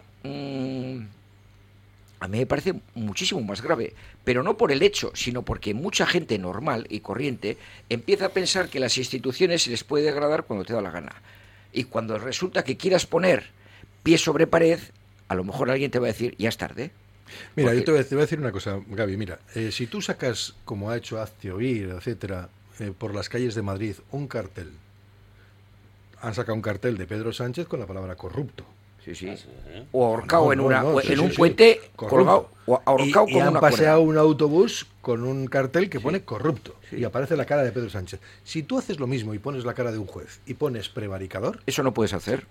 a mí me parece muchísimo más grave, pero no por el hecho, sino porque mucha gente normal y corriente empieza a pensar que las instituciones se les puede degradar cuando te da la gana. Y cuando resulta que quieras poner pie sobre pared, a lo mejor alguien te va a decir, ya es tarde. Mira, yo te voy a decir una cosa, Gaby, mira, si tú sacas, como ha hecho Hazte Oír, etcétera, por las calles de Madrid, un cartel, han sacado un cartel de Pedro Sánchez con la palabra corrupto. Sí. O ahorcado en un puente colgado, o ahorcado con una cuerda. Han paseado un autobús con un cartel que pone corrupto y aparece la cara de Pedro Sánchez. Si tú haces lo mismo y pones la cara de un juez y pones prevaricador... Eso no puedes hacer.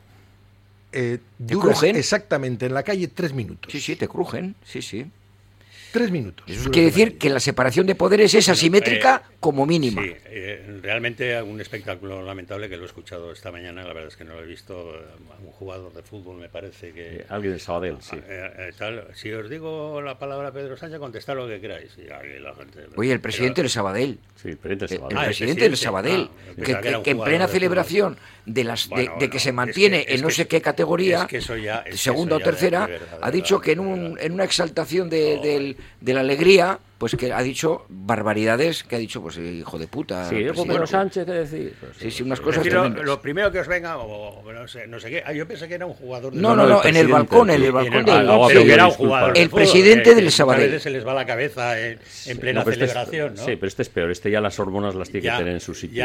Duras exactamente en la calle 3 minutos. Sí, te crujen, sí. 3 minutos. Eso quiere decir que la separación de poderes es asimétrica como mínima. Sí, realmente un espectáculo lamentable que lo he escuchado esta mañana, la verdad es que no lo he visto, a un jugador de fútbol me parece que... alguien de Sabadell, sí. Si os digo la palabra Pedro Sánchez, contestad lo que queráis. La gente, oye, el presidente de Sabadell. Sí, el presidente de Sabadell. El presidente de Sabadell, que en plena celebración de que se mantiene en no sé qué categoría, segunda o tercera, ha dicho que en una exaltación de la alegría, pues que ha dicho barbaridades, que ha dicho, pues hijo de puta. Sí, Pedro Sánchez, ¿qué decir? Sí, unas cosas lo primero que os venga, o no sé qué. Yo pensé que era un jugador de... No, en el balcón del era un jugador el presidente del Sabadell. A veces se les va la cabeza en plena celebración, ¿no? Sí, pero este es peor, ya las hormonas las tiene que tener en su sitio.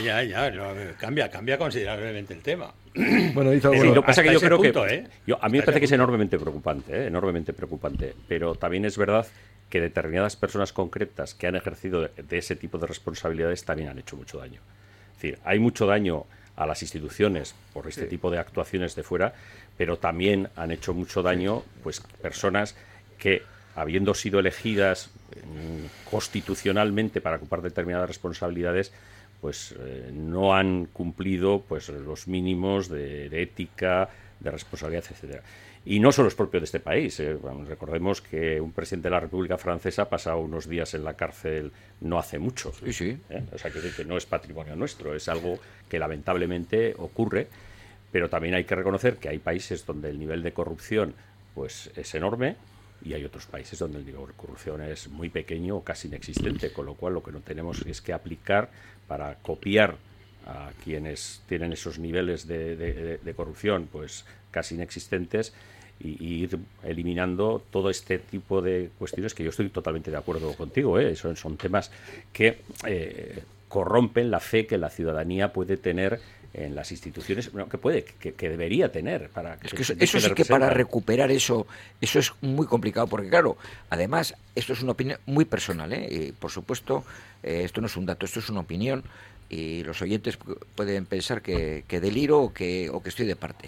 Cambia considerablemente el tema. Bueno, lo que pasa es que yo creo que... a mí me parece que es enormemente preocupante, pero también es verdad que determinadas personas concretas que han ejercido de ese tipo de responsabilidades también han hecho mucho daño. Es decir, hay mucho daño a las instituciones por este tipo de actuaciones de fuera, pero también han hecho mucho daño pues personas que, habiendo sido elegidas constitucionalmente para ocupar determinadas responsabilidades, pues no han cumplido pues los mínimos de ética, de responsabilidad, etcétera. Y no solo es propio de este país. Recordemos que un presidente de la República Francesa ha pasado unos días en la cárcel no hace mucho. Sí. O sea, que no es patrimonio nuestro, es algo que lamentablemente ocurre, pero también hay que reconocer que hay países donde el nivel de corrupción pues es enorme y hay otros países donde el nivel de corrupción es muy pequeño o casi inexistente, con lo cual lo que no tenemos es que aplicar para copiar a quienes tienen esos niveles de corrupción pues casi inexistentes y ir eliminando todo este tipo de cuestiones que yo estoy totalmente de acuerdo contigo, son temas que corrompen la fe que la ciudadanía puede tener en las instituciones, que debería tener para que eso sí que para recuperar eso es muy complicado, porque claro, además esto es una opinión muy personal, y por supuesto esto no es un dato, esto es una opinión y los oyentes pueden pensar que deliro o que estoy de parte.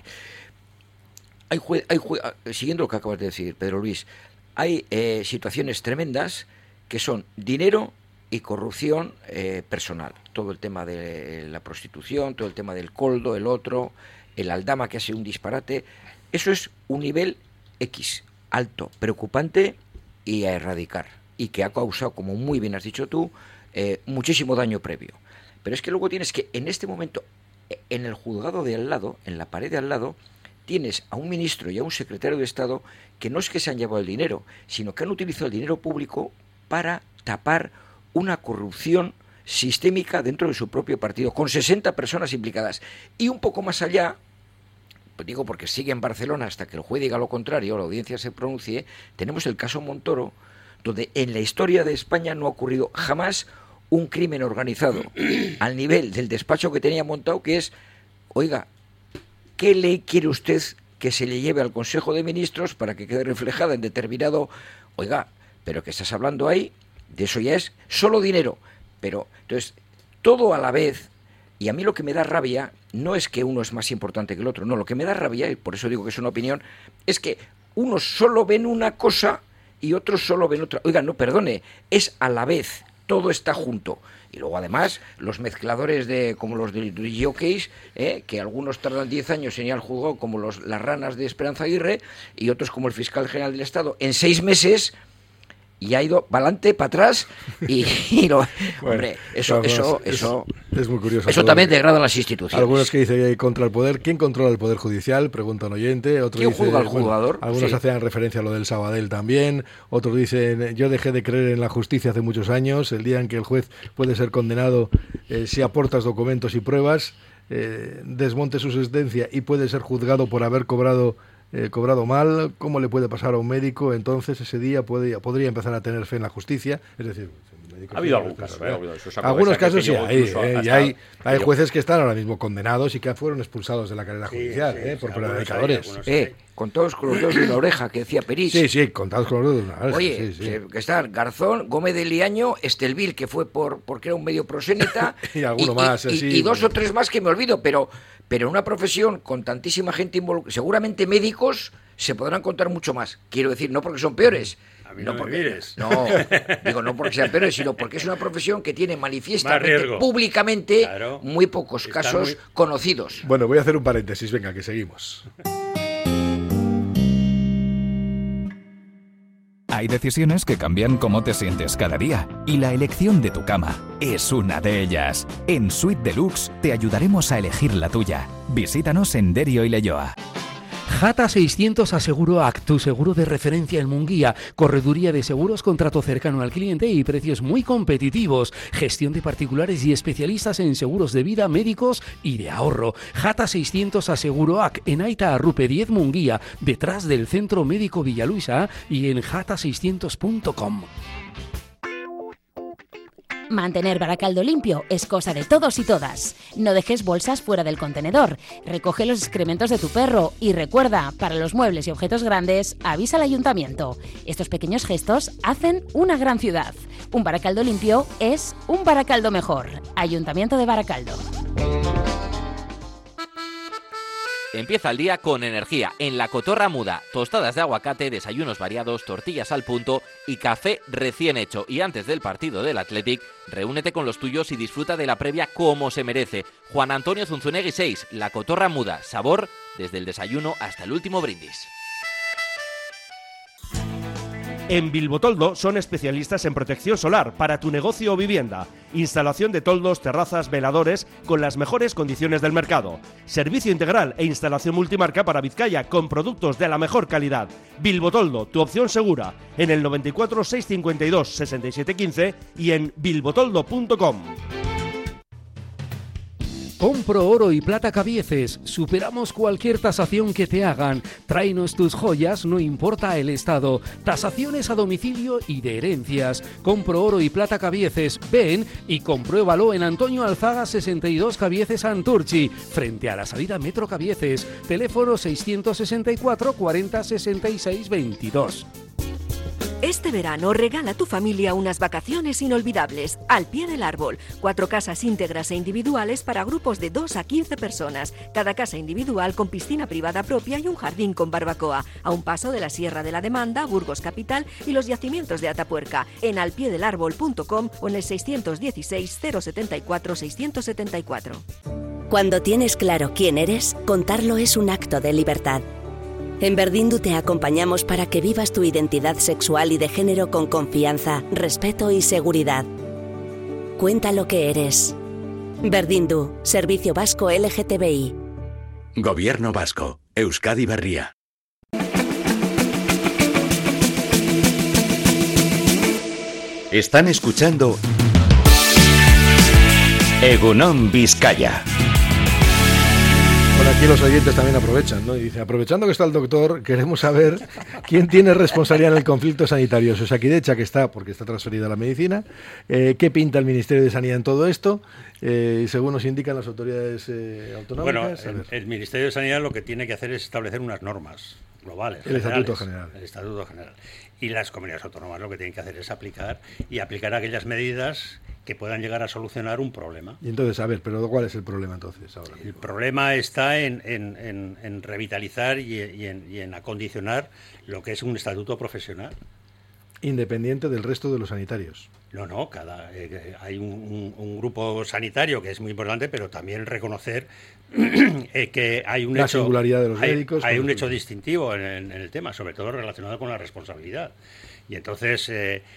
Siguiendo lo que acabas de decir, Pedro Luis, hay situaciones tremendas que son dinero y corrupción personal. Todo el tema de la prostitución, todo el tema del coldo, el otro, el aldama que hace un disparate. Eso es un nivel X, alto, preocupante y a erradicar. Y que ha causado, como muy bien has dicho tú, muchísimo daño previo. Pero es que luego tienes que, en este momento, en el juzgado de al lado, en la pared de al lado, tienes a un ministro y a un secretario de Estado que no es que se han llevado el dinero, sino que han utilizado el dinero público para tapar una corrupción sistémica dentro de su propio partido, con 60 personas implicadas. Y un poco más allá, pues digo porque sigue en Barcelona hasta que el juez diga lo contrario, la audiencia se pronuncie, tenemos el caso Montoro, donde en la historia de España no ha ocurrido jamás un crimen organizado al nivel del despacho que tenía montado, que es, oiga, ¿qué ley quiere usted que se le lleve al Consejo de Ministros para que quede reflejada en determinado... Oiga, pero que estás hablando ahí, de eso ya es solo dinero. Pero, entonces, todo a la vez, y a mí lo que me da rabia no es que uno es más importante que el otro, no, lo que me da rabia, y por eso digo que es una opinión, es que unos solo ven una cosa y otros solo ven otra. Oiga, no, perdone, es a la vez todo está junto. Y luego además los mezcladores como los de jockeys, que algunos tardan 10 años en ir al juzgado, como las ranas de Esperanza Aguirre, y otros como el fiscal general del Estado, en 6 meses y ha ido para adelante, para atrás hombre, eso es muy curioso. Eso también degrada las instituciones. Algunos que dicen contra el poder. ¿Quién controla el poder judicial? Pregunta un oyente. Otro ¿Quién dice, juzga al jugador? Algunos hacían referencia a lo del Sabadell también. Otros dicen, yo dejé de creer en la justicia hace muchos años. El día en que el juez puede ser condenado si aportas documentos y pruebas, desmonte su sentencia y puede ser juzgado por haber cobrado mal, ¿cómo le puede pasar a un médico? Entonces ese día podría empezar a tener fe en la justicia. Es decir, ha habido algún caso, algunos casos sí hay, hay jueces que están ahora mismo condenados y que fueron expulsados de la carrera judicial por predicadores. Contados con los dedos de una oreja, que decía Peris. Sí, contados con los dedos de una oreja. Oye, que están Garzón, Gómez de Liaño, Estelvil, que fue porque era un medio prosénita, y alguno más, y 2 o 3 más que me olvido, pero en una profesión con tantísima gente seguramente médicos se podrán contar mucho más. Quiero decir, no porque son peores. No porque sean peores, sino porque es una profesión que tiene manifiestamente, públicamente, muy pocos casos conocidos. Bueno, voy a hacer un paréntesis, venga, que seguimos. Hay decisiones que cambian cómo te sientes cada día, y la elección de tu cama es una de ellas. En Suite Deluxe te ayudaremos a elegir la tuya. Visítanos en Derio y Leioa. Jata 600 Aseguroac, tu seguro de referencia en Munguía. Correduría de seguros, contrato cercano al cliente y precios muy competitivos. Gestión de particulares y especialistas en seguros de vida, médicos y de ahorro. Jata 600 Aseguroac, en Aita Arrupe 10 Munguía, detrás del Centro Médico Villaluisa, y en jata600.com. Mantener Baracaldo limpio es cosa de todos y todas. No dejes bolsas fuera del contenedor. Recoge los excrementos de tu perro y recuerda, para los muebles y objetos grandes, avisa al ayuntamiento. Estos pequeños gestos hacen una gran ciudad. Un Baracaldo limpio es un Baracaldo mejor. Ayuntamiento de Baracaldo. Empieza el día con energía en La Cotorra Muda. Tostadas de aguacate, desayunos variados, tortillas al punto y café recién hecho. Y antes del partido del Athletic, reúnete con los tuyos y disfruta de la previa como se merece. Juan Antonio Zunzunegui 6, La Cotorra Muda. Sabor desde el desayuno hasta el último brindis. En Bilbotoldo son especialistas en protección solar para tu negocio o vivienda. Instalación de toldos, terrazas, veladores con las mejores condiciones del mercado. Servicio integral e instalación multimarca para Vizcaya con productos de la mejor calidad. Bilbotoldo, tu opción segura. En el 94 652 6715 y en bilbotoldo.com. Compro Oro y Plata Cabieces. Superamos cualquier tasación que te hagan. Tráenos tus joyas, no importa el estado. Tasaciones a domicilio y de herencias. Compro Oro y Plata Cabieces. Ven y compruébalo en Antonio Alzaga 62 Cabieces Santurchi, frente a la salida Metro Cabieces. Teléfono 664 40 66 22. Este verano regala a tu familia unas vacaciones inolvidables. Al Pie del Árbol. 4 casas íntegras e individuales para grupos de 2 a 15 personas. Cada casa individual con piscina privada propia y un jardín con barbacoa. A un paso de la Sierra de la Demanda, Burgos Capital y los yacimientos de Atapuerca. En alpiedelárbol.com o en el 616 074 674. Cuando tienes claro quién eres, contarlo es un acto de libertad. En Verdindu te acompañamos para que vivas tu identidad sexual y de género con confianza, respeto y seguridad. Cuenta lo que eres. Verdindu, Servicio Vasco LGTBI. Gobierno Vasco, Euskadi Berria. Están escuchando Egunon Vizcaya. Bueno, aquí los oyentes también aprovechan, ¿no? Y dice, aprovechando que está el doctor, queremos saber quién tiene responsabilidad en el conflicto sanitario. Osakidetza, que está, porque está transferida a la medicina, qué pinta el Ministerio de Sanidad en todo esto, según nos indican las autoridades autonómicas. Bueno, el Ministerio de Sanidad lo que tiene que hacer es establecer unas normas globales. El Estatuto General. El Estatuto General. Y las comunidades autónomas lo que tienen que hacer es aplicar aquellas medidas que puedan llegar a solucionar un problema. Y entonces, a ver, pero ¿cuál es el problema entonces ahora mismo? El problema está en revitalizar y en acondicionar lo que es un estatuto profesional. Independiente del resto de los sanitarios. No, hay un grupo sanitario que es muy importante, pero también reconocer que hay un la singularidad de los médicos. Hay un hecho distintivo en el tema, sobre todo relacionado con la responsabilidad. Y entonces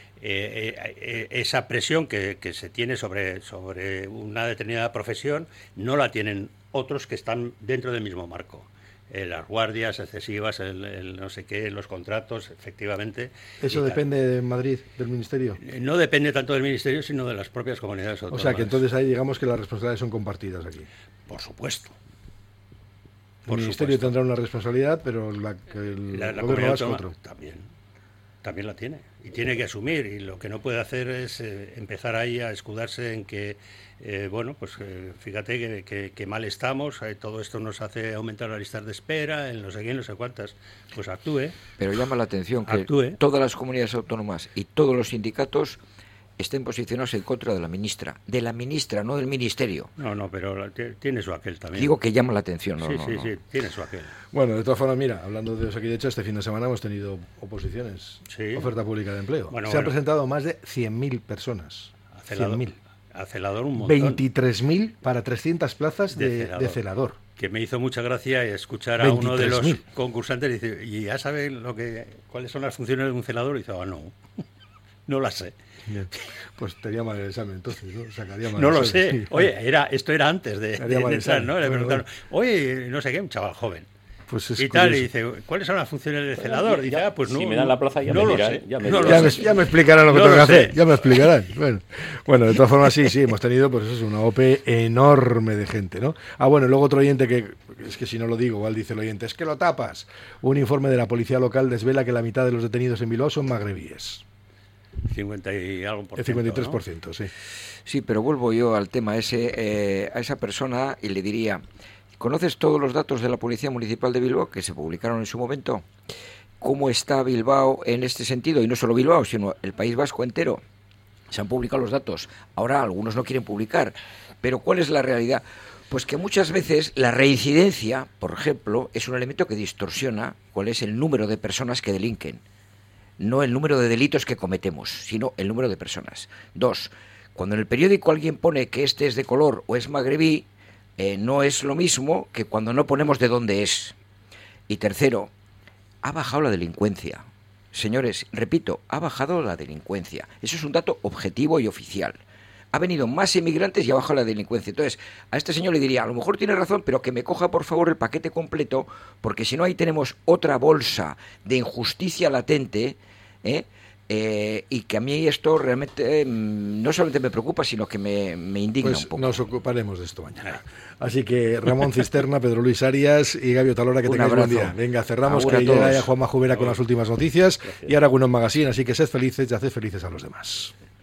esa presión que se tiene sobre una determinada profesión no la tienen otros que están dentro del mismo marco. Las guardias excesivas, el no sé qué, los contratos, efectivamente. ¿Eso depende de Madrid, del Ministerio? No depende tanto del Ministerio, sino de las propias comunidades autónomas. O sea, que entonces ahí digamos que las responsabilidades son compartidas aquí. Por supuesto. El Ministerio tendrá una responsabilidad, pero el Gobierno Vasco otro. También la tiene. Y tiene que asumir. Y lo que no puede hacer es empezar ahí a escudarse en que, fíjate que mal estamos, todo esto nos hace aumentar las listas de espera, en no sé qué, no sé cuántas. Pues actúe. Pero llama la atención que todas las comunidades autónomas y todos los sindicatos estén posicionados en contra de la ministra, no del Ministerio. No, pero tiene su aquel también. Digo que llama la atención. Sí, tiene su aquel. Bueno, de todas formas, mira, hablando de Osakidetza, este fin de semana hemos tenido oposiciones, oferta pública de empleo. Se han presentado más de 100.000 personas. 100.000. A celador un montón. 23.000 para 300 plazas de celador. Que me hizo mucha gracia escuchar a uno de los concursantes y dice, ¿y ya saben cuáles son las funciones de un celador? Y dice, no las sé. Bien. Pues te haría mal el examen, entonces, ¿no? Sacaría mal no el lo examen. sé. Sí. Oye, esto era antes de entrar, ¿no? Le preguntaron, oye, no sé qué, un chaval joven. Pues es y curioso. Y dice, ¿cuáles son las funciones del celador? Y dice, pues no. Si me dan la plaza ya me dirán. Ya me explicarán lo que tengo que hacer. Ya me explicarán. Bueno, de todas formas, sí, hemos tenido pues eso, una OPE enorme de gente, ¿no? Bueno, luego otro oyente que, es que si no lo digo, igual dice el oyente, es que lo tapas. Un informe de la policía local desvela que la mitad de los detenidos en Bilbao son magrebíes. 50 y algo por el 53%, ¿no? Sí. Sí, pero vuelvo yo al tema ese, a esa persona y le diría, ¿conoces todos los datos de la Policía Municipal de Bilbao que se publicaron en su momento? ¿Cómo está Bilbao en este sentido? Y no solo Bilbao, sino el País Vasco entero. Se han publicado los datos. Ahora algunos no quieren publicar. Pero ¿cuál es la realidad? Pues que muchas veces la reincidencia, por ejemplo, es un elemento que distorsiona cuál es el número de personas que delinquen. No el número de delitos que cometemos, sino el número de personas. 2, cuando en el periódico alguien pone que este es de color o es magrebí, no es lo mismo que cuando no ponemos de dónde es. Y 3, ha bajado la delincuencia. Señores, repito, ha bajado la delincuencia. Eso es un dato objetivo y oficial. Ha venido más inmigrantes y ha bajado la delincuencia. Entonces, a este señor le diría, a lo mejor tiene razón, pero que me coja por favor el paquete completo, porque si no ahí tenemos otra bolsa de injusticia latente, y que a mí esto realmente no solamente me preocupa, sino que me indigna un poco. Nos ocuparemos de esto mañana. Así que Ramón Cisterna, Pedro Luis Arias y Gabi Otalora, que tengáis buen día. Venga, cerramos, que llega ya Juanma Jubera con las últimas noticias. Gracias. Y ahora Gunón Magazine, así que sed felices y haced felices a los demás.